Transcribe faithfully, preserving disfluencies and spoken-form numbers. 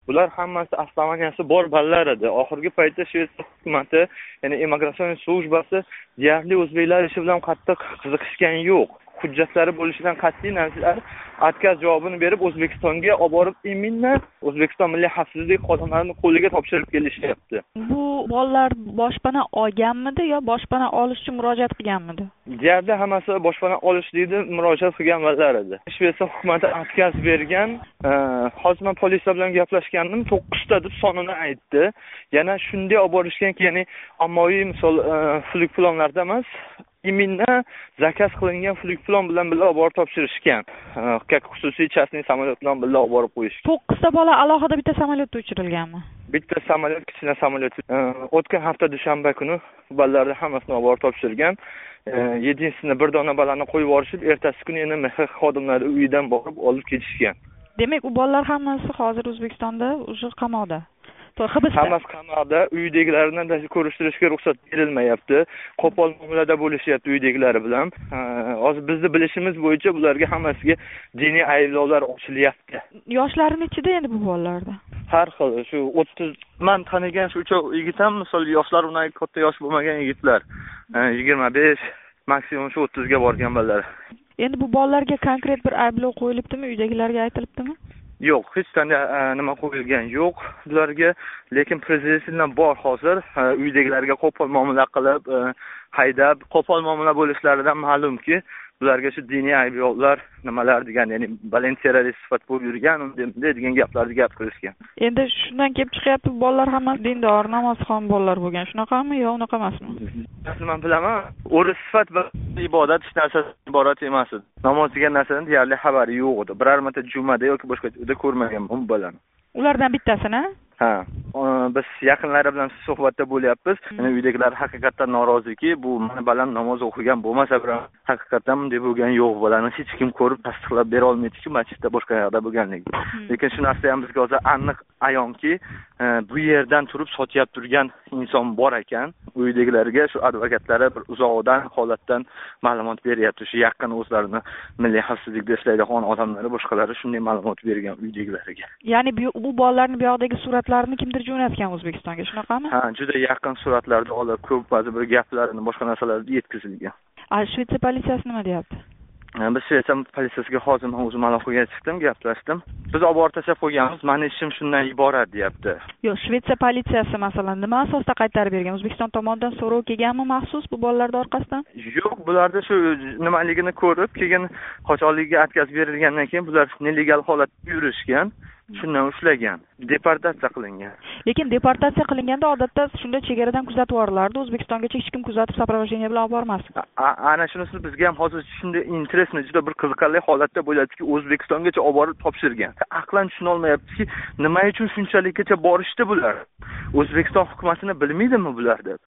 Bular hammasi osnovaniyasi bor bolalar edi. Oxirgi paytda Shvetsiya hukumati, ya'ni immigratsiya slujbasi deyarli o'zbeklar ishi bilan qattiq qiziqishgan yo'q. Hujjatlari bo'lishidan qat'iy nazar отказ javobini berib O'zbekistonga olib borib imminni O'zbekiston Milliy xavfsizlik xodimlarining qo'liga topshirib kelishyapti. Bu bolalar boshpana olganmidi yo boshpana olish uchun murojaat qilganmidi? Deyarli hammasi boshpana olish deydi, murojaat qilgan bolalar edi. Shvetsiya hukumati отказ bergan. Hozir men politsiya bilan gaplashgandim, to'qqizta deb sonini aytdi. Yana shunday olib borishganki, ya'ni ommaviy misol flug plonlarda emas, imminni zakaz qilingan flug plon bilan birga olib borib topshirishgan. Как xususiy частный samolyot bilan birga olib borib qo'yishgan. to'qqizta bola alohida bitta samolyotda uchirilganmi? Bitta samolyot, kichkina samolyot. O'tgan hafta dushanba kuni bolalarni hammasini olib borib topshirgan. yedinchisiga bir dona balani qo'yib yuborishib, ertasi kuni yana M X xodimlari uyidan borib olib ketishgan. Demak, u bolalar hammasi hozir O'zbekistonda o'sha qamoqda. Hammasi qamoqda, uydagilarini ko'rishtirishga ruxsat berilmayapti. Qo'pol muomalada bo'lishyapti uydagilari bilan. Hozir bizning bilishimiz bo'yicha bularga hammasiga diniy ayblovlar ochilyapti. Yoshlari nechida endi bu bolalarda? Har xil, shu o'ttiz man tanigan shu uch yigit ham, misol yoshlar undan katta yosh bo'lmagan yigitlar. yigirma besh, maksimum shu o'ttizga borgan bolalar. Endi bu bolalarga konkret bir ayblov qo'yilibdimi, uydagilarga aytilibdimi? Yo'q, hech qanday nima qo'yilgan yo'q bularga, lekin prezidentdan bor hozir uydagilarga qo'pol muomala qilib, haydab, qo'pol muomala bo'lishlaridan ma'lumki, bularga shu diniy ayblovlar nimalar degan, ya'ni baland terrorist sifat bo'lib yurgan, unday degan gaplarni gapirishgan. Endi shundan kelib chiqyapti, bolalar hammasi dindor, namozxon bolalar bo'lgan. Shunaqami yo unaqa emasmi? Men bilaman, o'ris sifat va ibodat hech narsadan iborat emas edi. Namoz degan narsadan deyarli xabari yo'q edi. Biror marta jumada yoki boshqa joyda ko'rmagan bu bolani. Ulardan bittasini? Ha, biz yaqinlari bilan suhbatda bo'lyapmiz. Ya'ni uydagilar haqiqatan noroziki, bu mana balam namoz o'qigan bo'lmasa ham haqiqatan bunday bo'lgan yo'q, bolani hech kim ko'rib tasdiqlab bera olmaydiki, masjidda boshqa yoqda bo'lganligi. Lekin shu narsa ham bizga hozir aniq ayonki, bu yerdan turib sotyap turgan inson bor ekan. Uydagilarga shu advokatlari bir uzoqdan holatdan ma'lumot beryapti. Shu yaqin o'zlarini milliy xavfsizlikda ishlaydigan odamlari, boshqalari shunday ma'lumot bergan uydagilariga. Ya'ni bu bolalarning bu yoqdagi suratlarini kimdir jo'natgan O'zbekistonga, shunaqami? Ha, juda yaqin suratlarni olib, ko'p ba'zi bir gaplarini, boshqa narsalarni yetkazilgan. A Shvetsiya politsiyasi nima deyapti? Biz Shvetsiya politsiyasiga hozir men o'zim aloqaga chiqdim, gaplashdim. Biz olib borib tashlab qo'yganmiz, meni ishim shundan iborat, deyapti. Yo'q, Shvetsiya politsiyasi masalan nima asosda qaytarib bergan? O'zbekiston tomonidan so'rov kelganmi maxsus bu bolalar orqasidan? Yo'q, bularda shu nimaligini ko'rib, keyin qochoqlikka отказ berilgandan keyin bular nelegal holatda yurishgan. Shundan ushlagan, deportatsiya qilingan. Lekin deportatsiya qilinganda odatda shunda chegaradan kuzatib yuboriladi. O'zbekistongacha hech kim kuzatib soprovojeniya bilan olib bormas. Ana shunisi bizga ham hozir shunday interesni juda bir qiziqarli holatda bo'ladiki, O'zbekistongacha olib borib topshirgan. Aqlan tushuna olmayaptiki, nima uchun shunchalikgacha borishdi bular? O'zbekiston hukumatini bilmaydimi bular deb.